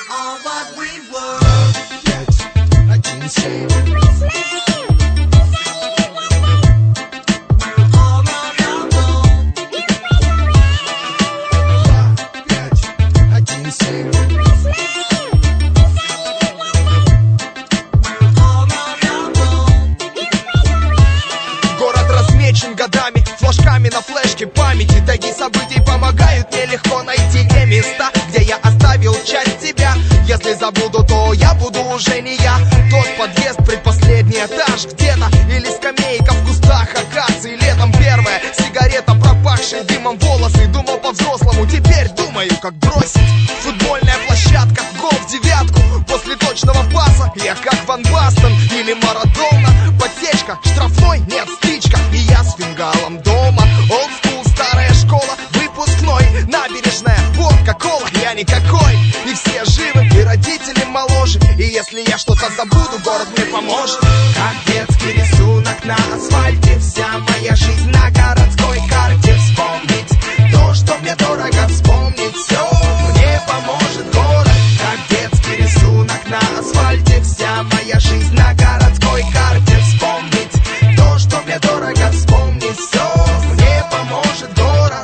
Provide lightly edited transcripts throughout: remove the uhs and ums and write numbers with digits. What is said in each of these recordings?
Годами, флажками на флешке памяти. Таги событий помогают мне легко найти те места, где я оставил часть себя. Если забуду, то я буду уже не я. Тот подъезд, предпоследний этаж где-то, или скамейка в кустах акации. Летом первая сигарета, пропахшая дымом волосы. Думал по-взрослому, теперь думаю, как бросить. Футбольная площадка, гол в девятку. После точного паса я как Ван Бастен или Марадона. Подсечка, штрафной, нет, стычка, и я с фингалом дома. Old school, старая школа, выпускной, набережная, водка, кола, я никакой. И все живы, и родители моложе. И если я что-то забуду, город мне поможет. Как детский рисунок на асфальте, вся моя жизнь на городской карте. Вспомнить то, что мне дорого, вспомнить все мне поможет город. Как детский рисунок на асфальте, вся моя жизнь на городской карте. Вспомнить то, что мне дорого, вспомнить все мне поможет город.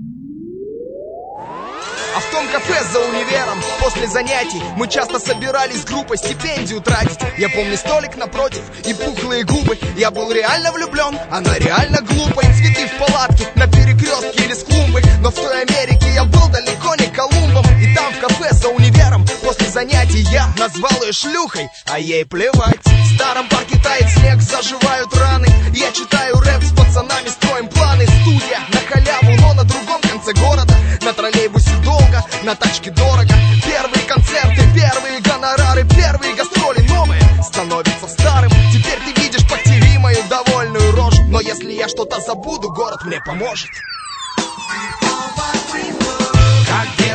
А в том кафе за универом после занятий мы часто собирались с группой стипендию тратить. Я помню столик напротив и пухлые губы. Я был реально влюблен, она реально глупой. Цветы в палатке, на перекрестке или с клумбой. Но в той Америке я был далеко не Колумбом. И там в кафе за универом после занятий я назвал ее шлюхой, а ей плевать. В старом парке тает снег, заживают раны. Я читаю рэп с пацанами, строим планы. Студия на халяву, но на другом конце города. На троллейбусе долго, на тачке дорого. Первые концерты, первые гонорары, первые гастроли новые становятся старым. Теперь ты видишь по ТВ мою довольную рожу. Но если я что-то забуду, город мне поможет. Как